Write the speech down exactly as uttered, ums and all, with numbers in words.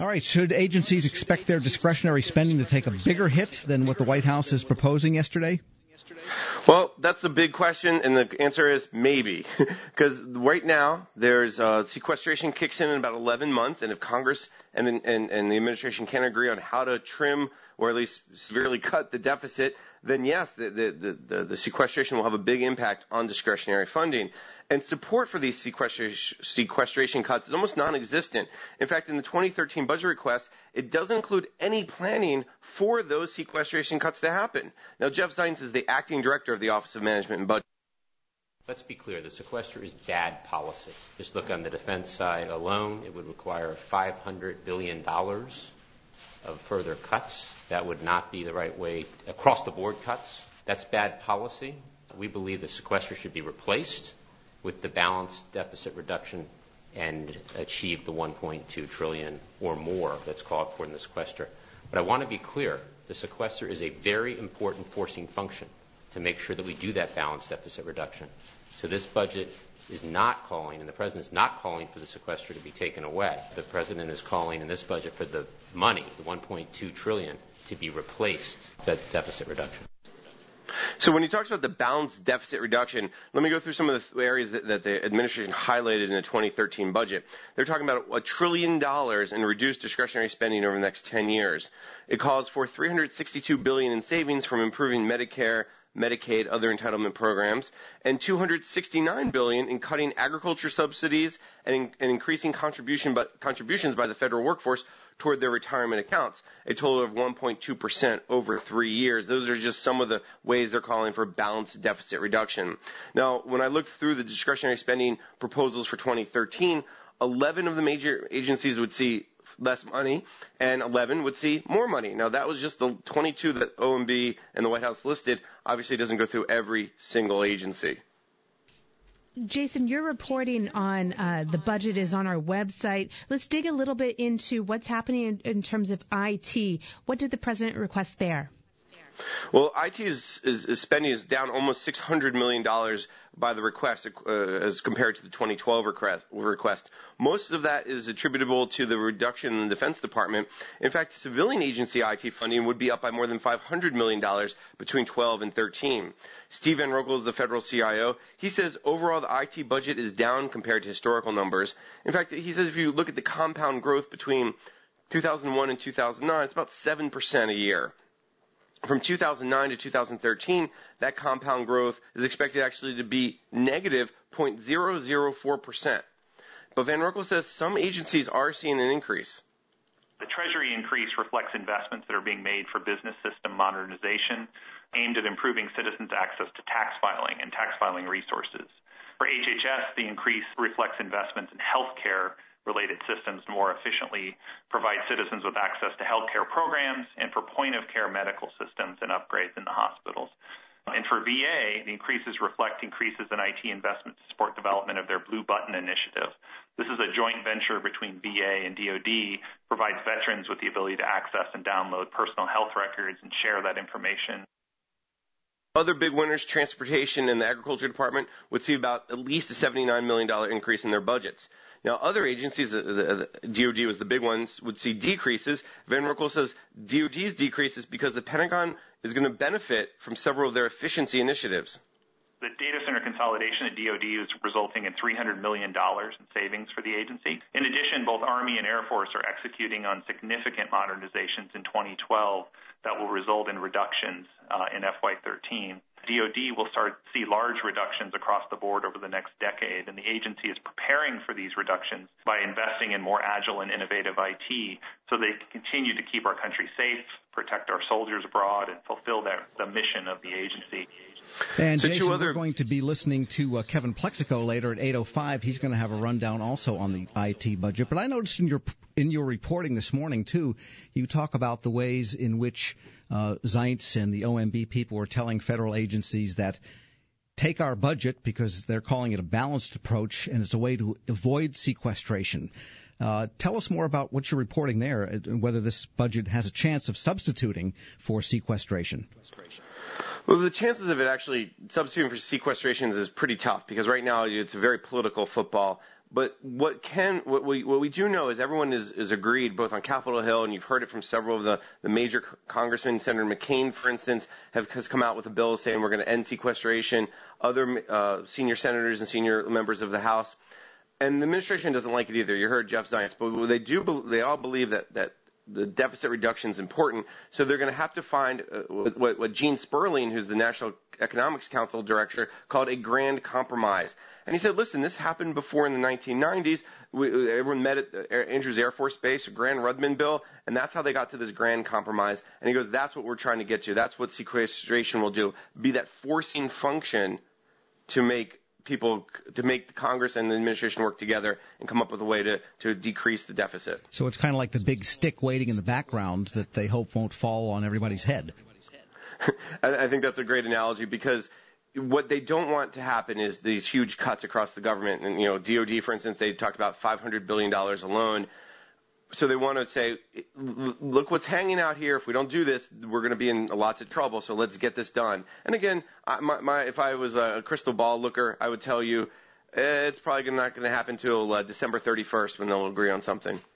All right. Should agencies expect their discretionary spending to take a bigger hit than what the White House is proposing yesterday? Well, that's the big question, and the answer is maybe. Because right now, there's uh, sequestration kicks in in about eleven months, and if Congress and, and, and the administration can't agree on how to trim or at least severely cut the deficit, then yes, the, the, the, the sequestration will have a big impact on discretionary funding. And support for these sequestration, sequestration cuts is almost non-existent. In fact, in the twenty thirteen budget request, it doesn't include any planning for those sequestration cuts to happen. Now, Jeff Zients is the acting director of the Office of Management and Budget. Let's be clear. The sequester is bad policy. Just look on the defense side alone. It would require five hundred billion dollars of further cuts. That would not be the right way. Across-the-board cuts, that's bad policy. We believe the sequester should be replaced with the balanced deficit reduction and achieve the one point two trillion dollars or more that's called for in the sequester. But I want to be clear, the sequester is a very important forcing function to make sure that we do that balanced deficit reduction. So this budget is not calling, and the President is not calling for the sequester to be taken away. The President is calling in this budget for the money, the one point two trillion dollars, to be replaced, that deficit reduction. So when he talks about the balanced deficit reduction, let me go through some of the areas that, that the administration highlighted in the twenty thirteen budget. They're talking about a trillion dollars in reduced discretionary spending over the next ten years. It calls for three hundred sixty-two billion dollars in savings from improving Medicare, Medicaid, other entitlement programs, and two hundred sixty-nine billion dollars in cutting agriculture subsidies and, in, and increasing contribution, but contributions by the federal workforce toward their retirement accounts, a total of one point two percent over three years. Those are just some of the ways they're calling for balanced deficit reduction. Now, when I looked through the discretionary spending proposals for twenty thirteen, eleven of the major agencies would see less money, and eleven would see more money. Now, that was just the twenty-two that O M B and the White House listed. Obviously, it doesn't go through every single agency. Jason, your reporting on uh, the budget is on our website. Let's dig a little bit into what's happening in, in terms of I T. What did the President request there? Well, I T is, is, is spending is down almost six hundred million dollars by the request uh, as compared to the twenty twelve request, request. Most of that is attributable to the reduction in the Defense Department. In fact, civilian agency I T funding would be up by more than five hundred million dollars between twelve and thirteen. Steve Van Rokel is the federal C I O. He says overall the I T budget is down compared to historical numbers. In fact, he says if you look at the compound growth between two thousand one and two thousand nine, it's about seven percent a year. From two thousand nine to two thousand thirteen, that compound growth is expected actually to be negative zero point zero zero four percent. But Van Rokel says some agencies are seeing an increase. The Treasury increase reflects investments that are being made for business system modernization aimed at improving citizens' access to tax filing and tax filing resources. For H H S, the increase reflects investments in health care related systems to more efficiently provide citizens with access to healthcare programs and for point-of-care medical systems and upgrades in the hospitals. And for V A, the increases reflect increases in I T investment to support development of their Blue Button initiative. This is a joint venture between V A and D O D, provides veterans with the ability to access and download personal health records and share that information. Other big winners, transportation and the Agriculture Department, would see about at least a seventy-nine million dollars increase in their budgets. Now, other agencies, the, the D O D was the big ones, would see decreases. Van Rokel says D O D's decreases because the Pentagon is going to benefit from several of their efficiency initiatives. The data center consolidation at D O D is resulting in three hundred million dollars in savings for the agency. In addition, both Army and Air Force are executing on significant modernizations in twenty twelve that will result in reductions uh, in F Y thirteen. D O D will start to see large reductions across the board over the next decade, and the agency is preparing for these reductions by investing in more agile and innovative I T so they can continue to keep our country safe, protect our soldiers abroad, and fulfill their, the mission of the agency. And so Jason, other... we're going to be listening to uh, Kevin Plexico later at eight oh five. He's going to have a rundown also on the I T budget. But I noticed in your in your reporting this morning, too, you talk about the ways in which uh, Zients and the O M B people are telling federal agencies that take our budget, because they're calling it a balanced approach, and it's a way to avoid sequestration. Uh, tell us more about what you're reporting there and whether this budget has a chance of substituting for sequestration. Well, the chances of it actually substituting for sequestrations is pretty tough because right now it's a very political football. But what can what we what we do know is everyone is, is agreed, both on Capitol Hill, and you've heard it from several of the, the major congressmen. Senator McCain, for instance, have, has come out with a bill saying we're going to end sequestration. Other uh, senior senators and senior members of the House, and the administration doesn't like it either. You heard Jeff Zients, but they do. They all believe that that the deficit reduction is important. So they're going to have to find uh, what, what Gene Sperling, who's the National Economics Council director, called a grand compromise. And he said, listen, this happened before in the nineteen nineties. We, everyone met at Andrews Air Force Base, a Grand Rudman bill, and that's how they got to this grand compromise. And he goes, that's what we're trying to get to. That's what sequestration will do, be that forcing function to make people, to make the Congress and the administration work together and come up with a way to, to decrease the deficit. So it's kind of like the big stick waiting in the background that they hope won't fall on everybody's head. I, I think that's a great analogy, because what they don't want to happen is these huge cuts across the government. And, you know, D O D, for instance, they talked about five hundred billion dollars alone. So they want to say, look what's hanging out here. If we don't do this, we're going to be in lots of trouble. So let's get this done. And again, I, my, my, if I was a crystal ball looker, I would tell you eh, it's probably not going to happen until uh, December thirty-first when they'll agree on something.